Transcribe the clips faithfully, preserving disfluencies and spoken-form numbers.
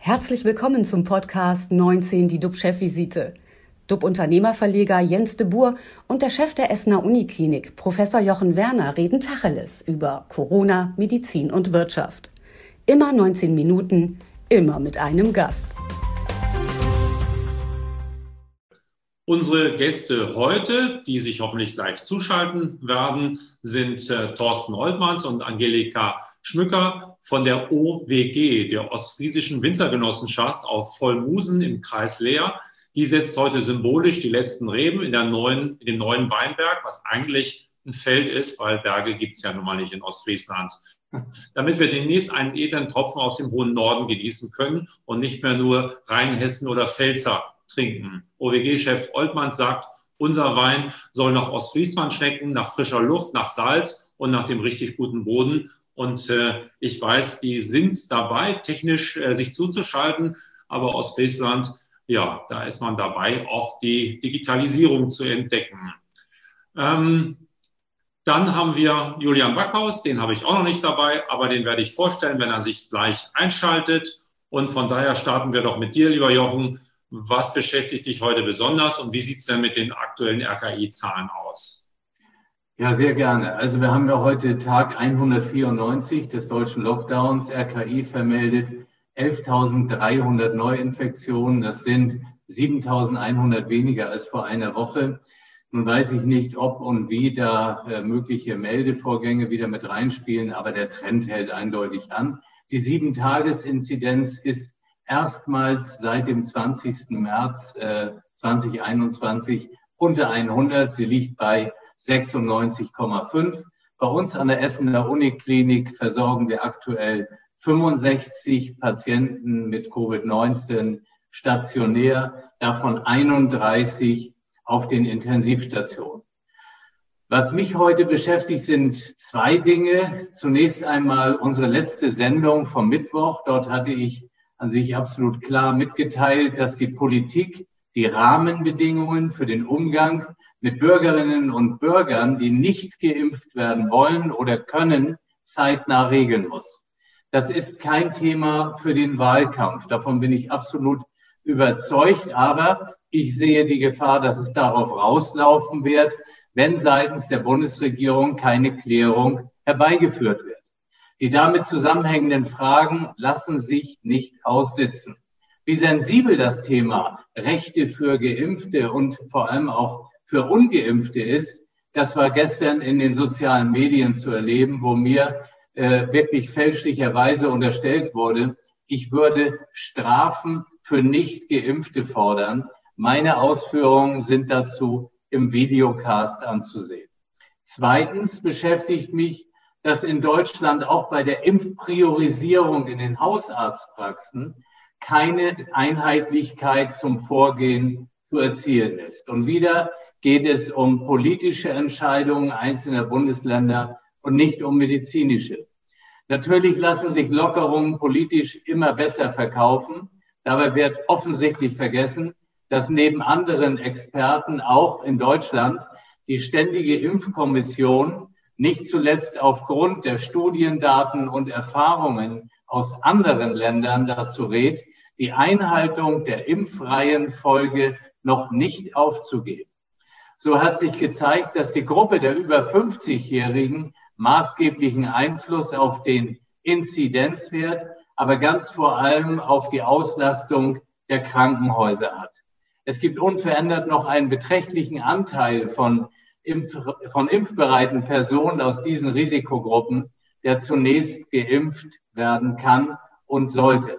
Herzlich willkommen zum Podcast neunzehn, die D U B-Chefvisite. D U B-Unternehmerverleger Jens de Boer und der Chef der Essener Uniklinik, Professor Jochen Werner, reden Tacheles über Corona, Medizin und Wirtschaft. Immer neunzehn Minuten, immer mit einem Gast. Unsere Gäste heute, die sich hoffentlich gleich zuschalten werden, sind äh, Thorsten Oltmanns und Angelika Schmücker von der O W G, der Ostfriesischen Winzergenossenschaft auf Vollmusen im Kreis Leer. Die setzt heute symbolisch die letzten Reben in, der neuen, in dem neuen Weinberg, was eigentlich ein Feld ist, weil Berge gibt es ja nun mal nicht in Ostfriesland. Damit wir demnächst einen edlen Tropfen aus dem hohen Norden genießen können und nicht mehr nur Rheinhessen oder Pfälzer trinken. O W G-Chef Oltmanns sagt, unser Wein soll nach Ostfriesland schmecken, nach frischer Luft, nach Salz und nach dem richtig guten Boden. Und äh, ich weiß, die sind dabei, technisch äh, sich zuzuschalten, aber Ostfriesland, ja, da ist man dabei, auch die Digitalisierung zu entdecken. Ähm, dann haben wir Julian Backhaus, den habe ich auch noch nicht dabei, aber den werde ich vorstellen, wenn er sich gleich einschaltet. Und von daher starten wir doch mit dir, lieber Jochen. Was beschäftigt dich heute besonders und wie sieht es denn mit den aktuellen R K I-Zahlen aus? Ja, sehr gerne. Also wir haben ja heute Tag hundertvierundneunzig des deutschen Lockdowns. R K I vermeldet elftausenddreihundert Neuinfektionen. Das sind siebentausendeinhundert weniger als vor einer Woche. Nun weiß ich nicht, ob und wie da äh, mögliche Meldevorgänge wieder mit reinspielen, aber der Trend hält eindeutig an. Die sieben-Tages-Inzidenz ist erstmals seit dem zwanzigsten März äh, zweitausendeinundzwanzig unter hundert. Sie liegt bei sechsundneunzig Komma fünf. Bei uns an der Essener Uniklinik versorgen wir aktuell fünfundsechzig Patienten mit Covid neunzehn stationär, davon einunddreißig auf den Intensivstationen. Was mich heute beschäftigt, sind zwei Dinge. Zunächst einmal unsere letzte Sendung vom Mittwoch. Dort hatte ich an sich absolut klar mitgeteilt, dass die Politik die Rahmenbedingungen für den Umgang mit Bürgerinnen und Bürgern, die nicht geimpft werden wollen oder können, zeitnah regeln muss. Das ist kein Thema für den Wahlkampf. Davon bin ich absolut überzeugt. Aber ich sehe die Gefahr, dass es darauf rauslaufen wird, wenn seitens der Bundesregierung keine Klärung herbeigeführt wird. Die damit zusammenhängenden Fragen lassen sich nicht aussitzen. Wie sensibel das Thema Rechte für Geimpfte und vor allem auch für Ungeimpfte ist, das war gestern in den sozialen Medien zu erleben, wo mir äh, wirklich fälschlicherweise unterstellt wurde, ich würde Strafen für Nicht-Geimpfte fordern. Meine Ausführungen sind dazu im Videocast anzusehen. Zweitens beschäftigt mich, dass in Deutschland auch bei der Impfpriorisierung in den Hausarztpraxen keine Einheitlichkeit zum Vorgehen zu erzielen ist. Und wieder geht es um politische Entscheidungen einzelner Bundesländer und nicht um medizinische. Natürlich lassen sich Lockerungen politisch immer besser verkaufen. Dabei wird offensichtlich vergessen, dass neben anderen Experten auch in Deutschland die Ständige Impfkommission nicht zuletzt aufgrund der Studiendaten und Erfahrungen aus anderen Ländern dazu rät, die Einhaltung der Impfreihenfolge noch nicht aufzugeben. So hat sich gezeigt, dass die Gruppe der über fünfzigjährigen maßgeblichen Einfluss auf den Inzidenzwert, aber ganz vor allem auf die Auslastung der Krankenhäuser hat. Es gibt unverändert noch einen beträchtlichen Anteil von, Impf von impfbereiten Personen aus diesen Risikogruppen, der zunächst geimpft werden kann und sollte.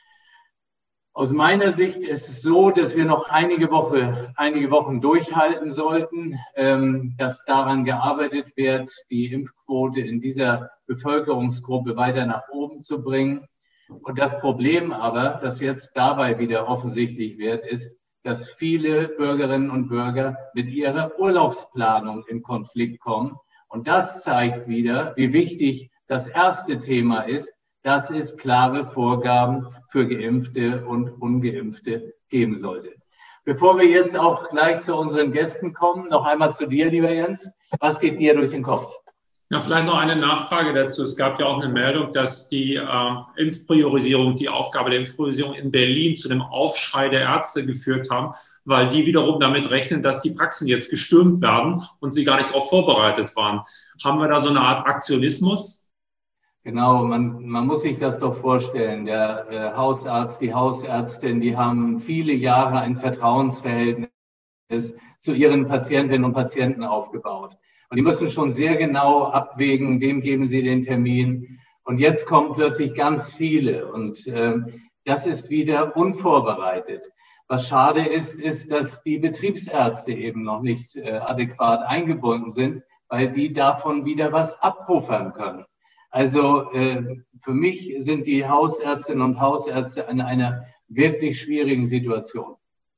Aus meiner Sicht ist es so, dass wir noch einige, Woche, einige Wochen durchhalten sollten, ähm, dass daran gearbeitet wird, die Impfquote in dieser Bevölkerungsgruppe weiter nach oben zu bringen. Und das Problem aber, das jetzt dabei wieder offensichtlich wird, ist, dass viele Bürgerinnen und Bürger mit ihrer Urlaubsplanung in Konflikt kommen. Und das zeigt wieder, wie wichtig das erste Thema ist, dass es klare Vorgaben für Geimpfte und Ungeimpfte geben sollte. Bevor wir jetzt auch gleich zu unseren Gästen kommen, noch einmal zu dir, lieber Jens. Was geht dir durch den Kopf? Ja, vielleicht noch eine Nachfrage dazu. Es gab ja auch eine Meldung, dass die äh, Impfpriorisierung, die Aufgabe der Impfpriorisierung in Berlin zu einem Aufschrei der Ärzte geführt haben, weil die wiederum damit rechnen, dass die Praxen jetzt gestürmt werden und sie gar nicht darauf vorbereitet waren. Haben wir da so eine Art Aktionismus? Genau, man, man muss sich das doch vorstellen. Der äh, Hausarzt, die Hausärztin, die haben viele Jahre ein Vertrauensverhältnis zu ihren Patientinnen und Patienten aufgebaut. Und die müssen schon sehr genau abwägen, wem geben sie den Termin. Und jetzt kommen plötzlich ganz viele. Und ähm, das ist wieder unvorbereitet. Was schade ist, ist, dass die Betriebsärzte eben noch nicht äh, adäquat eingebunden sind, weil die davon wieder was abpuffern können. Also äh, für mich sind die Hausärztinnen und Hausärzte in einer wirklich schwierigen Situation.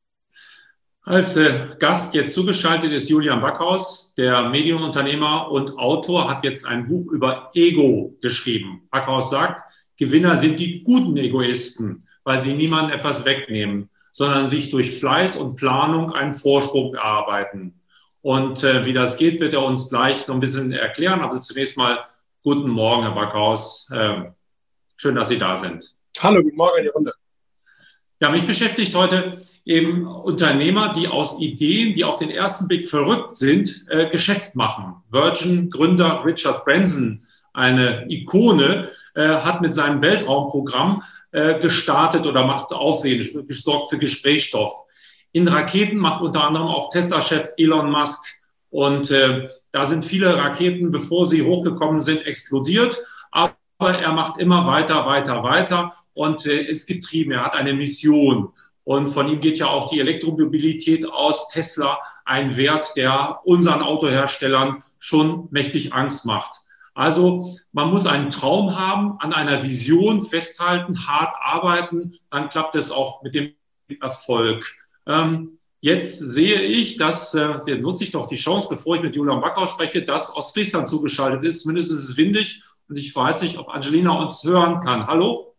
Als äh, Gast jetzt zugeschaltet ist Julian Backhaus, der Medienunternehmer und Autor, hat jetzt ein Buch über Ego geschrieben. Backhaus sagt, Gewinner sind die guten Egoisten, weil sie niemandem etwas wegnehmen, sondern sich durch Fleiß und Planung einen Vorsprung erarbeiten. Und äh, wie das geht, wird er uns gleich noch ein bisschen erklären. Also zunächst mal guten Morgen, Herr Backhaus. Äh, schön, dass Sie da sind. Hallo, guten Morgen in die Runde. Ja, mich beschäftigt heute eben Unternehmer, die aus Ideen, die auf den ersten Blick verrückt sind, äh, Geschäft machen. Virgin-Gründer Richard Branson, eine Ikone, äh, hat mit seinem Weltraumprogramm äh, gestartet oder macht Aufsehen, gesorgt für Gesprächsstoff. In Raketen macht unter anderem auch Tesla-Chef Elon Musk. Und äh, da sind viele Raketen, bevor sie hochgekommen sind, explodiert. Aber er macht immer weiter, weiter, weiter und äh, ist getrieben. Er hat eine Mission. Und von ihm geht ja auch die Elektromobilität aus. Tesla, ein Wert, der unseren Autoherstellern schon mächtig Angst macht. Also man muss einen Traum haben, an einer Vision festhalten, hart arbeiten, dann klappt es auch mit dem Erfolg. Ähm, jetzt sehe ich, dass, äh, der nutze ich doch die Chance, bevor ich mit Julian Backhaus spreche, dass Ostfriesland zugeschaltet ist. Zumindest ist es windig und ich weiß nicht, ob Angelina uns hören kann. Hallo?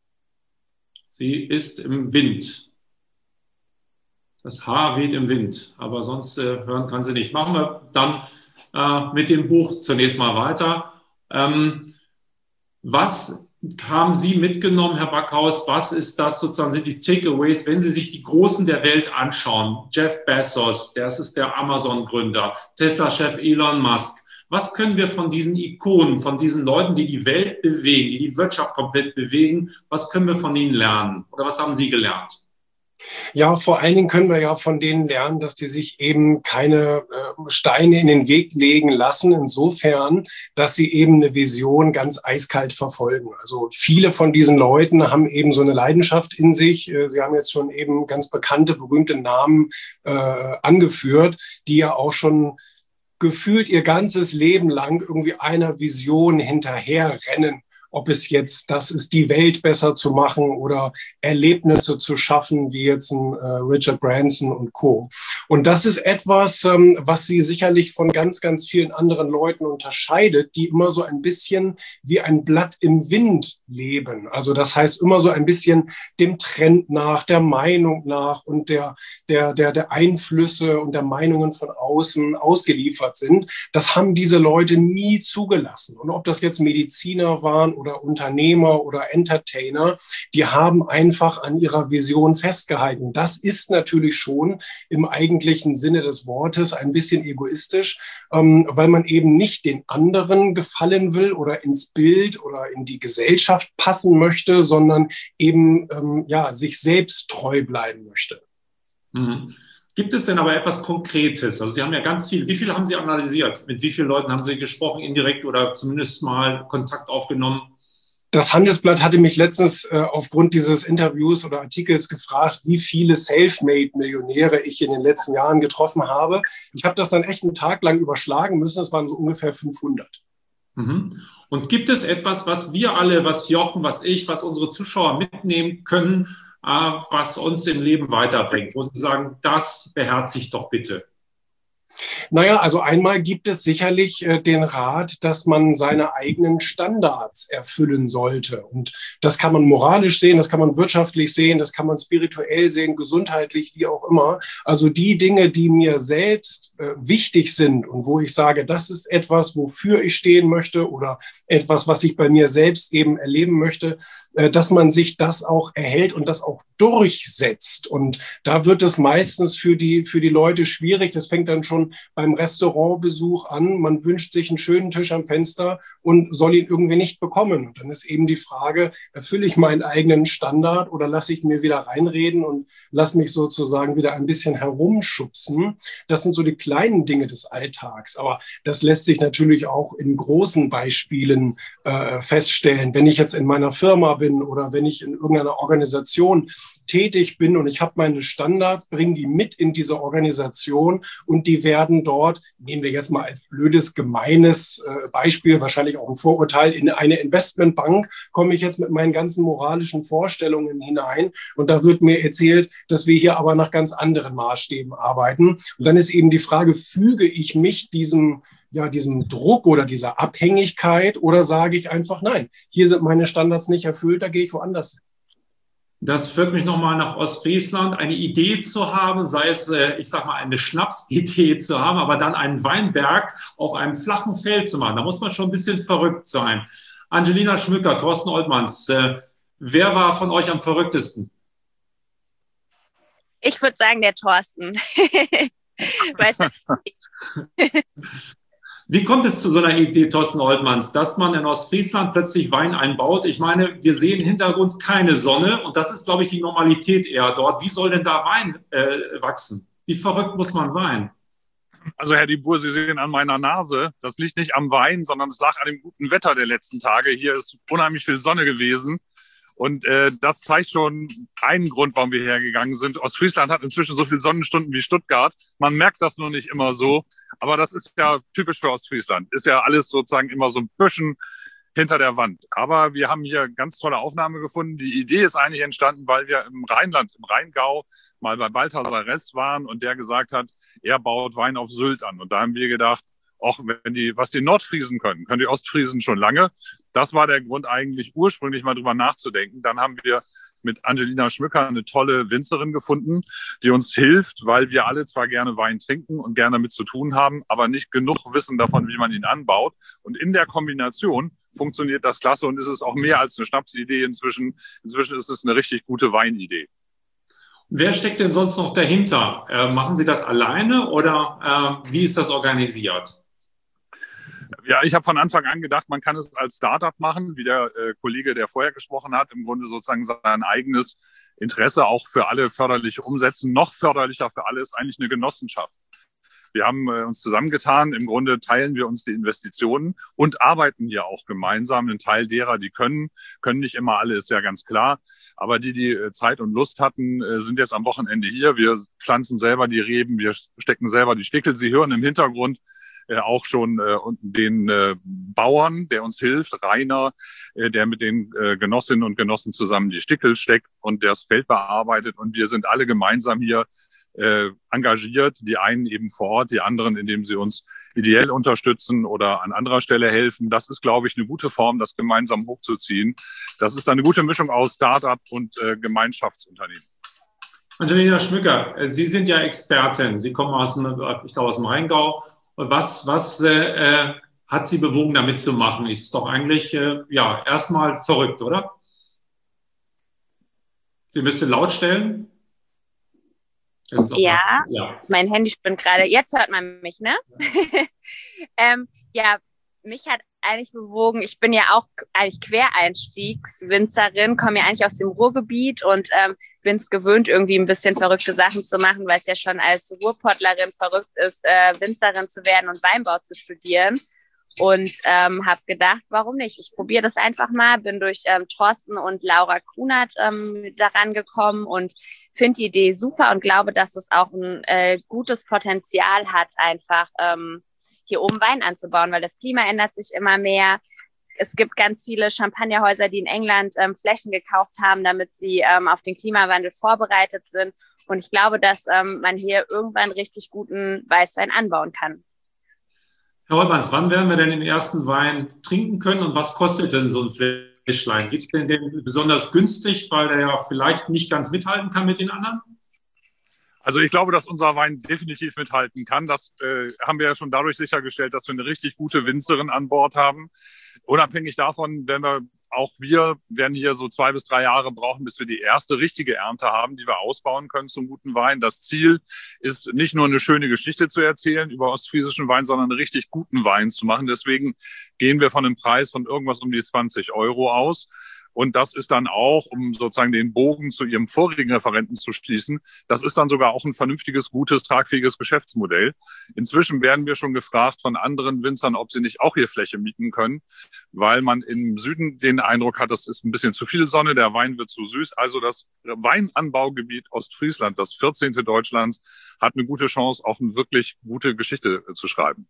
Sie ist im Wind. Das Haar weht im Wind, aber sonst äh, hören kann sie nicht. Machen wir dann äh, mit dem Buch zunächst mal weiter. Ähm, was haben Sie mitgenommen, Herr Backhaus? Was ist das sozusagen, sind die Takeaways, wenn Sie sich die Großen der Welt anschauen? Jeff Bezos, das ist der Amazon-Gründer, Tesla-Chef Elon Musk. Was können wir von diesen Ikonen, von diesen Leuten, die die Welt bewegen, die die Wirtschaft komplett bewegen, was können wir von ihnen lernen? Oder was haben Sie gelernt? Ja, vor allen Dingen können wir ja von denen lernen, dass die sich eben keine äh, Steine in den Weg legen lassen, insofern, dass sie eben eine Vision ganz eiskalt verfolgen. Also viele von diesen Leuten haben eben so eine Leidenschaft in sich. Äh, sie haben jetzt schon eben ganz bekannte, berühmte Namen äh, angeführt, die ja auch schon gefühlt ihr ganzes Leben lang irgendwie einer Vision hinterherrennen. Ob es jetzt das ist, die Welt besser zu machen oder Erlebnisse zu schaffen, wie jetzt ein äh, Richard Branson und Co. Und das ist etwas, ähm, was sie sicherlich von ganz, ganz vielen anderen Leuten unterscheidet, die immer so ein bisschen wie ein Blatt im Wind leben. Also das heißt immer so ein bisschen dem Trend nach, der Meinung nach und der, der, der, der Einflüsse und der Meinungen von außen ausgeliefert sind. Das haben diese Leute nie zugelassen. Und ob das jetzt Mediziner waren oder Unternehmer oder Entertainer, die haben einfach an ihrer Vision festgehalten. Das ist natürlich schon im eigentlichen Sinne des Wortes ein bisschen egoistisch, ähm, weil man eben nicht den anderen gefallen will oder ins Bild oder in die Gesellschaft passen möchte, sondern eben ähm, ja, sich selbst treu bleiben möchte. Mhm. Gibt es denn aber etwas Konkretes? Also Sie haben ja ganz viel. Wie viel haben Sie analysiert? Mit wie vielen Leuten haben Sie gesprochen, indirekt oder zumindest mal Kontakt aufgenommen? Das Handelsblatt hatte mich letztens äh, aufgrund dieses Interviews oder Artikels gefragt, wie viele Selfmade-Millionäre ich in den letzten Jahren getroffen habe. Ich habe das dann echt einen Tag lang überschlagen müssen. Es waren so ungefähr fünfhundert. Mhm. Und gibt es etwas, was wir alle, was Jochen, was ich, was unsere Zuschauer mitnehmen können, was uns im Leben weiterbringt, wo Sie sagen, das beherzigt doch bitte? Naja, also einmal gibt es sicherlich äh, den Rat, dass man seine eigenen Standards erfüllen sollte. Und das kann man moralisch sehen, das kann man wirtschaftlich sehen, das kann man spirituell sehen, gesundheitlich, wie auch immer. Also die Dinge, die mir selbst äh, wichtig sind und wo ich sage, das ist etwas, wofür ich stehen möchte oder etwas, was ich bei mir selbst eben erleben möchte, äh, dass man sich das auch erhält und das auch durchsetzt. Und da wird es meistens für die, für die Leute schwierig. Das fängt dann schon beim Restaurantbesuch an. Man wünscht sich einen schönen Tisch am Fenster und soll ihn irgendwie nicht bekommen. Und dann ist eben die Frage, erfülle ich meinen eigenen Standard oder lasse ich mir wieder reinreden und lasse mich sozusagen wieder ein bisschen herumschubsen. Das sind so die kleinen Dinge des Alltags. Aber das lässt sich natürlich auch in großen Beispielen äh, feststellen. Wenn ich jetzt in meiner Firma bin oder wenn ich in irgendeiner Organisation tätig bin und ich habe meine Standards, bringe die mit in diese Organisation und die werden dort, nehmen wir jetzt mal als blödes, gemeines äh, Beispiel, wahrscheinlich auch ein Vorurteil, in eine Investmentbank komme ich jetzt mit meinen ganzen moralischen Vorstellungen hinein und da wird mir erzählt, dass wir hier aber nach ganz anderen Maßstäben arbeiten. Und dann ist eben die Frage, füge ich mich diesem ja, diesem Druck oder dieser Abhängigkeit oder sage ich einfach, nein, hier sind meine Standards nicht erfüllt, da gehe ich woanders hin. Das führt mich nochmal nach Ostfriesland, eine Idee zu haben, sei es, ich sag mal, eine Schnapsidee zu haben, aber dann einen Weinberg auf einem flachen Feld zu machen. Da muss man schon ein bisschen verrückt sein. Angelina Schmücker, Thorsten Oltmanns, äh, wer war von euch am verrücktesten? Ich würde sagen, der Thorsten. Weißt du? Wie kommt es zu so einer Idee, Thorsten Oltmanns, dass man in Ostfriesland plötzlich Wein einbaut? Ich meine, wir sehen im Hintergrund keine Sonne und das ist, glaube ich, die Normalität eher dort. Wie soll denn da Wein äh, wachsen? Wie verrückt muss man sein? Also Herr Dibur, Sie sehen an meiner Nase, das liegt nicht am Wein, sondern es lag an dem guten Wetter der letzten Tage. Hier ist unheimlich viel Sonne gewesen. Und äh, das zeigt schon einen Grund, warum wir hergegangen sind. Ostfriesland hat inzwischen so viele Sonnenstunden wie Stuttgart. Man merkt das nur nicht immer so. Aber das ist ja typisch für Ostfriesland. Ist ja alles sozusagen immer so ein bisschen hinter der Wand. Aber wir haben hier ganz tolle Aufnahme gefunden. Die Idee ist eigentlich entstanden, weil wir im Rheinland, im Rheingau, mal bei Balthasar Ress waren und der gesagt hat, er baut Wein auf Sylt an. Und da haben wir gedacht, auch wenn die, was die Nordfriesen können, können die Ostfriesen schon lange. Das war der Grund eigentlich ursprünglich mal drüber nachzudenken. Dann haben wir mit Angelina Schmücker eine tolle Winzerin gefunden, die uns hilft, weil wir alle zwar gerne Wein trinken und gerne damit zu tun haben, aber nicht genug wissen davon, wie man ihn anbaut. Und in der Kombination funktioniert das klasse und ist es auch mehr als eine Schnapsidee inzwischen. Inzwischen ist es eine richtig gute Weinidee. Wer steckt denn sonst noch dahinter? Äh, machen Sie das alleine oder äh, wie ist das organisiert? Ja, ich habe von Anfang an gedacht, man kann es als Startup machen, wie der äh, Kollege, der vorher gesprochen hat, im Grunde sozusagen sein eigenes Interesse auch für alle förderlich umsetzen. Noch förderlicher für alle ist eigentlich eine Genossenschaft. Wir haben äh, uns zusammengetan, im Grunde teilen wir uns die Investitionen und arbeiten hier auch gemeinsam. Ein Teil derer, die können, können nicht immer alle, ist ja ganz klar. Aber die, die äh, Zeit und Lust hatten, äh, sind jetzt am Wochenende hier. Wir pflanzen selber die Reben, wir stecken selber die Stickel. Sie hören im Hintergrund Äh, auch schon äh, den äh, Bauern, der uns hilft, Rainer, äh, der mit den äh, Genossinnen und Genossen zusammen die Stickel steckt und das Feld bearbeitet. Und wir sind alle gemeinsam hier äh, engagiert, die einen eben vor Ort, die anderen, indem sie uns ideell unterstützen oder an anderer Stelle helfen. Das ist, glaube ich, eine gute Form, das gemeinsam hochzuziehen. Das ist eine gute Mischung aus Start-up und äh, Gemeinschaftsunternehmen. Angelina Schmücker, Sie sind ja Expertin. Sie kommen aus dem, ich glaube, aus dem Rheingau. Was, was äh, hat Sie bewogen, da mitzumachen? Ist doch eigentlich äh, ja erstmal verrückt, oder? Sie müsste laut stellen. Ja, ja, mein Handy spinnt gerade. Jetzt hört man mich, ne? ähm, ja, mich hat eigentlich bewogen, ich bin ja auch eigentlich Quereinstiegswinzerin, komme ja eigentlich aus dem Ruhrgebiet und ähm, bin es gewöhnt, irgendwie ein bisschen verrückte Sachen zu machen, weil es ja schon als Ruhrpottlerin verrückt ist, äh, Winzerin zu werden und Weinbau zu studieren. Und ähm, habe gedacht, warum nicht? Ich probiere das einfach mal, bin durch ähm, Thorsten und Laura Kunert ähm, daran gekommen und finde die Idee super und glaube, dass es auch ein äh, gutes Potenzial hat, einfach ähm, hier oben Wein anzubauen, weil das Klima ändert sich immer mehr. es gibt ganz viele Champagnerhäuser, die in England ähm, Flächen gekauft haben, damit sie ähm, auf den Klimawandel vorbereitet sind. Und ich glaube, dass ähm, man hier irgendwann richtig guten Weißwein anbauen kann. Herr Holtmanns, wann werden wir denn den ersten Wein trinken können und was kostet denn so ein Fläschlein? Gibt es denn den besonders günstig, weil der ja vielleicht nicht ganz mithalten kann mit den anderen? Also ich glaube, dass unser Wein definitiv mithalten kann. Das äh, haben wir ja schon dadurch sichergestellt, dass wir eine richtig gute Winzerin an Bord haben. Unabhängig davon, wenn wir auch wir werden hier so zwei bis drei Jahre brauchen, bis wir die erste richtige Ernte haben, die wir ausbauen können zum guten Wein. Das Ziel ist nicht nur eine schöne Geschichte zu erzählen über ostfriesischen Wein, sondern einen richtig guten Wein zu machen. Deswegen gehen wir von einem Preis von irgendwas um die zwanzig Euro aus. Und das ist dann auch, um sozusagen den Bogen zu Ihrem vorigen Referenten zu schließen, das ist dann sogar auch ein vernünftiges, gutes, tragfähiges Geschäftsmodell. Inzwischen werden wir schon gefragt von anderen Winzern, ob sie nicht auch hier Fläche mieten können, weil man im Süden den Eindruck hat, das ist ein bisschen zu viel Sonne, der Wein wird zu süß. Also das Weinanbaugebiet Ostfriesland, das vierzehnte Deutschlands, hat eine gute Chance, auch eine wirklich gute Geschichte zu schreiben.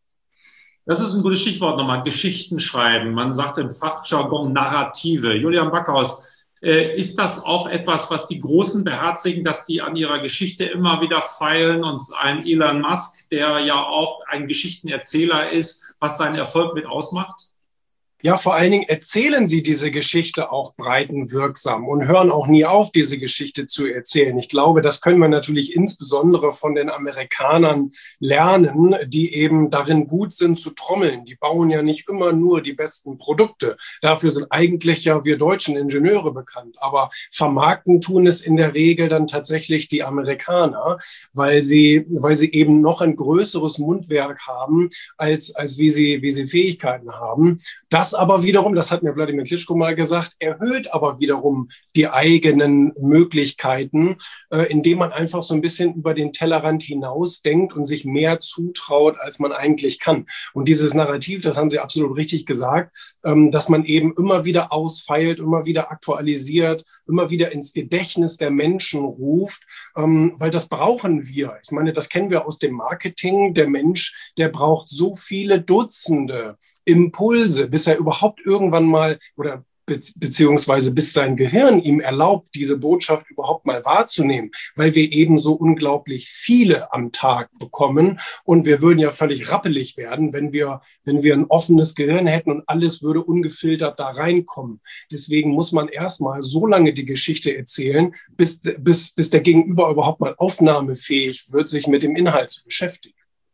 Das ist ein gutes Stichwort nochmal, Geschichten schreiben. Man sagt im Fachjargon Narrative. Julian Backhaus, äh, ist das auch etwas, was die Großen beherzigen, dass die an ihrer Geschichte immer wieder feilen und ein Elon Musk, der ja auch ein Geschichtenerzähler ist, was seinen Erfolg mit ausmacht? Ja, vor allen Dingen erzählen sie diese Geschichte auch breitenwirksam und hören auch nie auf, diese Geschichte zu erzählen. Ich glaube, das können wir natürlich insbesondere von den Amerikanern lernen, die eben darin gut sind zu trommeln. Die bauen ja nicht immer nur die besten Produkte. Dafür sind eigentlich ja wir deutschen Ingenieure bekannt. Aber vermarkten tun es in der Regel dann tatsächlich die Amerikaner, weil sie, weil sie eben noch ein größeres Mundwerk haben, als, als wie sie, wie sie Fähigkeiten haben. Das aber wiederum, das hat mir Wladimir Klitschko mal gesagt, erhöht aber wiederum die eigenen Möglichkeiten, äh, indem man einfach so ein bisschen über den Tellerrand hinaus denkt und sich mehr zutraut, als man eigentlich kann. Und dieses Narrativ, das haben Sie absolut richtig gesagt, ähm, dass man eben immer wieder ausfeilt, immer wieder aktualisiert, immer wieder ins Gedächtnis der Menschen ruft, ähm, weil das brauchen wir. Ich meine, das kennen wir aus dem Marketing. Der Mensch, der braucht so viele Dutzende Impulse, bis er überhaupt irgendwann mal oder be beziehungsweise bis sein Gehirn ihm erlaubt, diese Botschaft überhaupt mal wahrzunehmen, weil wir eben so unglaublich viele am Tag bekommen und wir würden ja völlig rappelig werden, wenn wir, wenn wir ein offenes Gehirn hätten und alles würde ungefiltert da reinkommen. Deswegen muss man erstmal so lange die Geschichte erzählen, bis, bis, bis der Gegenüber überhaupt mal aufnahmefähig wird, sich mit dem Inhalt zu beschäftigen.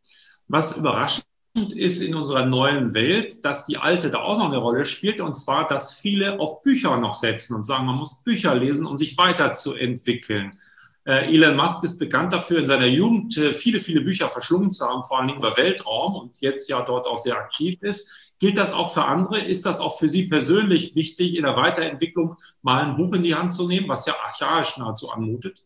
Was überrascht ist in unserer neuen Welt, dass die alte da auch noch eine Rolle spielt, und zwar, dass viele auf Bücher noch setzen und sagen, man muss Bücher lesen, um sich weiterzuentwickeln. Äh, Elon Musk ist bekannt dafür, in seiner Jugend äh, viele, viele Bücher verschlungen zu haben, vor allem über Weltraum, und jetzt ja dort auch sehr aktiv ist. Gilt das auch für andere? Ist das auch für Sie persönlich wichtig, in der Weiterentwicklung mal ein Buch in die Hand zu nehmen, was ja archaisch nahezu anmutet?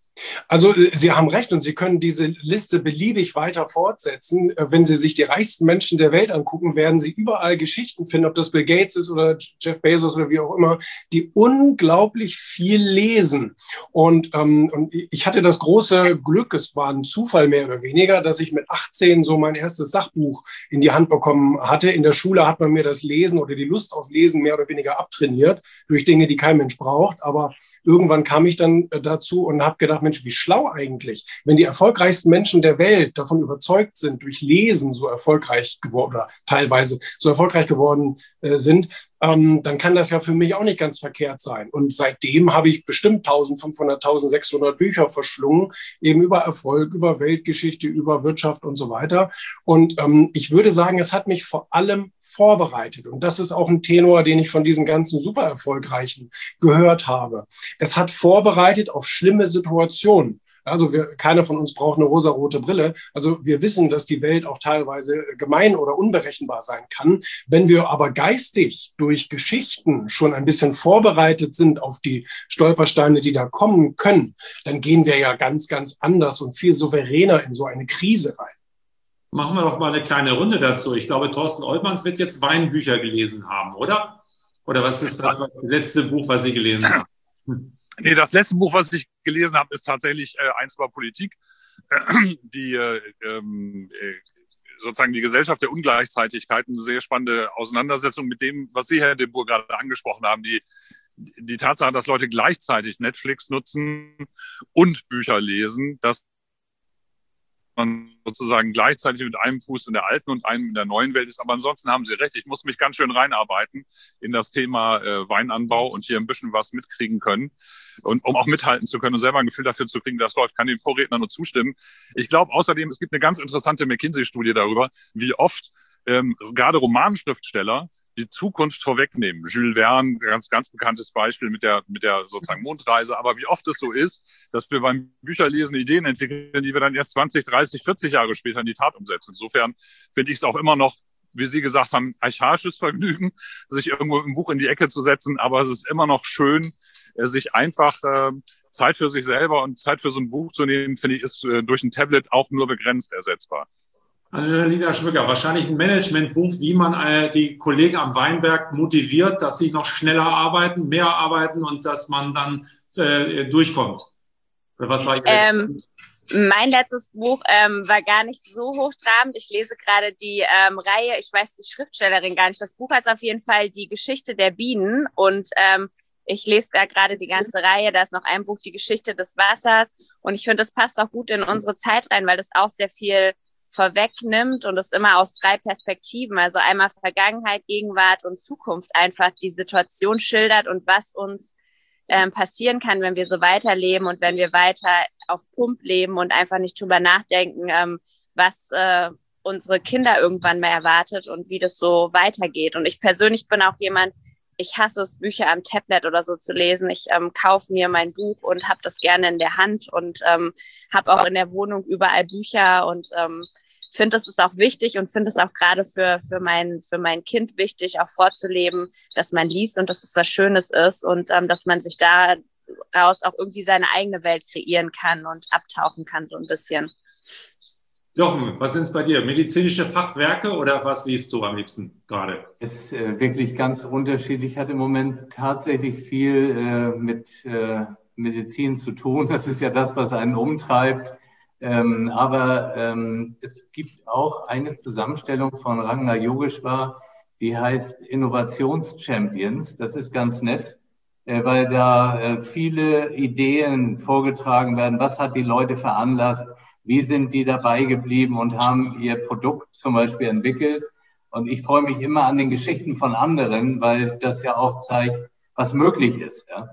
Also Sie haben recht und Sie können diese Liste beliebig weiter fortsetzen. Wenn Sie sich die reichsten Menschen der Welt angucken, werden Sie überall Geschichten finden, ob das Bill Gates ist oder Jeff Bezos oder wie auch immer, die unglaublich viel lesen. Und, ähm, und ich hatte das große Glück, es war ein Zufall mehr oder weniger, dass ich mit achtzehn so mein erstes Sachbuch in die Hand bekommen hatte. In der Schule hat man mir das Lesen oder die Lust auf Lesen mehr oder weniger abtrainiert durch Dinge, die kein Mensch braucht. Aber irgendwann kam ich dann dazu und habe gedacht, Mensch, wie schlau eigentlich. Wenn die erfolgreichsten Menschen der Welt davon überzeugt sind, durch Lesen so erfolgreich geworden oder teilweise so erfolgreich geworden äh, sind, ähm, dann kann das ja für mich auch nicht ganz verkehrt sein. Und seitdem habe ich bestimmt eintausendfünfhundert, eintausendsechshundert Bücher verschlungen, eben über Erfolg, über Weltgeschichte, über Wirtschaft und so weiter. Und ähm, ich würde sagen, es hat mich vor allem vorbereitet. Und das ist auch ein Tenor, den ich von diesen ganzen super erfolgreichen gehört habe. Es hat vorbereitet auf schlimme Situationen. Also wir, keiner von uns braucht eine rosarote Brille. Also wir wissen, dass die Welt auch teilweise gemein oder unberechenbar sein kann. Wenn wir aber geistig durch Geschichten schon ein bisschen vorbereitet sind auf die Stolpersteine, die da kommen können, dann gehen wir ja ganz, ganz anders und viel souveräner in so eine Krise rein. Machen wir doch mal eine kleine Runde dazu. Ich glaube, Thorsten Oltmanns wird jetzt Weinbücher gelesen haben, oder? Oder was ist das, das letzte Buch, was Sie gelesen haben? Hm. Nee, das letzte Buch, was ich gelesen habe, ist tatsächlich äh, eins über Politik. Äh, die äh, äh, sozusagen die Gesellschaft der Ungleichzeitigkeit, eine sehr spannende Auseinandersetzung mit dem, was Sie, Herr de Boer, gerade angesprochen haben, die Die Tatsache, dass Leute gleichzeitig Netflix nutzen und Bücher lesen, dass man sozusagen gleichzeitig mit einem Fuß in der alten und einem in der neuen Welt ist. Aber ansonsten haben Sie recht, ich muss mich ganz schön reinarbeiten in das Thema äh, Weinanbau und hier ein bisschen was mitkriegen können. Und um auch mithalten zu können und selber ein Gefühl dafür zu kriegen, das läuft, kann den Vorredner nur zustimmen. Ich glaube außerdem, es gibt eine ganz interessante McKinsey-Studie darüber, wie oft Ähm, gerade Romanschriftsteller die Zukunft vorwegnehmen. Jules Verne, ganz, ganz bekanntes Beispiel mit der, mit der sozusagen Mondreise. Aber wie oft es so ist, dass wir beim Bücherlesen Ideen entwickeln, die wir dann erst zwanzig, dreißig, vierzig Jahre später in die Tat umsetzen. Insofern finde ich es auch immer noch, wie Sie gesagt haben, archaisches Vergnügen, sich irgendwo im Buch in die Ecke zu setzen. Aber es ist immer noch schön, sich einfach äh, Zeit für sich selber und Zeit für so ein Buch zu nehmen, finde ich, ist äh, durch ein Tablet auch nur begrenzt ersetzbar. Angelina Schmücker, wahrscheinlich ein Managementbuch, wie man äh, die Kollegen am Weinberg motiviert, dass sie noch schneller arbeiten, mehr arbeiten und dass man dann äh, durchkommt. Oder was war Ihr ähm, Mein letztes Buch ähm, war gar nicht so hochtrabend. Ich lese gerade die ähm, Reihe, ich weiß die Schriftstellerin gar nicht. Das Buch heißt auf jeden Fall Die Geschichte der Bienen und ähm, ich lese da gerade die ganze Reihe. Da ist noch ein Buch, Die Geschichte des Wassers und ich finde, das passt auch gut in unsere Zeit rein, weil das auch sehr viel vorwegnimmt und es immer aus drei Perspektiven, also einmal Vergangenheit, Gegenwart und Zukunft einfach die Situation schildert und was uns ähm, passieren kann, wenn wir so weiterleben und wenn wir weiter auf Pump leben und einfach nicht drüber nachdenken, ähm, was äh, unsere Kinder irgendwann mal erwartet und wie das so weitergeht. Und ich persönlich bin auch jemand, ich hasse es, Bücher am Tablet oder so zu lesen. Ich ähm, kaufe mir mein Buch und habe das gerne in der Hand und ähm, habe auch in der Wohnung überall Bücher und ähm, finde, das ist auch wichtig und finde es auch gerade für, für, mein, für mein Kind wichtig, auch vorzuleben, dass man liest und dass es was Schönes ist und ähm, dass man sich daraus auch irgendwie seine eigene Welt kreieren kann und abtauchen kann so ein bisschen. Jochen, was sind es bei dir? Medizinische Fachwerke oder was liest du am liebsten gerade? Es ist äh, wirklich ganz unterschiedlich. Ich hatte im Moment tatsächlich viel äh, mit äh, Medizin zu tun. Das ist ja das, was einen umtreibt. Ähm, aber ähm, es gibt auch eine Zusammenstellung von Ragnar Yogeshwar, die heißt Innovationschampions. Das ist ganz nett, äh, weil da äh, viele Ideen vorgetragen werden. Was hat die Leute veranlasst? Wie sind die dabei geblieben und haben ihr Produkt zum Beispiel entwickelt? Und ich freue mich immer an den Geschichten von anderen, weil das ja auch zeigt, was möglich ist. Ja?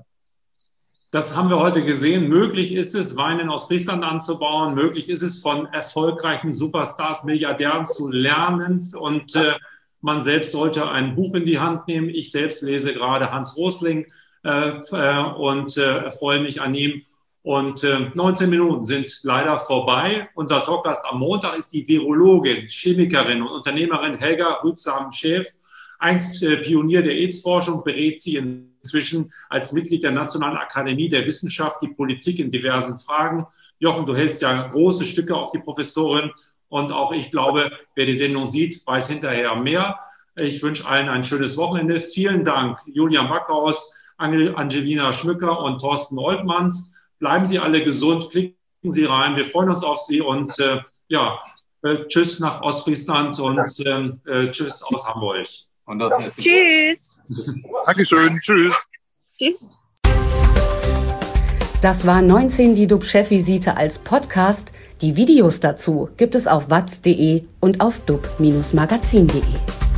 Das haben wir heute gesehen. Möglich ist es, Wein in Ostfriesland anzubauen. Möglich ist es, von erfolgreichen Superstars, Milliardären zu lernen. Und äh, man selbst sollte ein Buch in die Hand nehmen. Ich selbst lese gerade Hans Rosling äh, und äh, freue mich an ihm. Und äh, neunzehn Minuten sind leider vorbei. Unser Talkgast am Montag ist die Virologin, Chemikerin und Unternehmerin Helga Rübsam-Schäf. Einst äh, Pionier der AIDS-Forschung, berät sie inzwischen als Mitglied der Nationalen Akademie der Wissenschaft die Politik in diversen Fragen. Jochen, du hältst ja große Stücke auf die Professorin und auch ich glaube, wer die Sendung sieht, weiß hinterher mehr. Ich wünsche allen ein schönes Wochenende. Vielen Dank, Julian Backhaus, Angelina Schmücker und Thorsten Oltmanns. Bleiben Sie alle gesund, klicken Sie rein. Wir freuen uns auf Sie und äh, ja, äh, tschüss nach Ostfriesland und äh, tschüss aus Hamburg. Und das heißt tschüss. Dankeschön. Tschüss. Tschüss. Das war neunzehn die D U B-Chefvisite als Podcast. Die Videos dazu gibt es auf watz punkt de und auf dub Bindestrich magazin punkt de.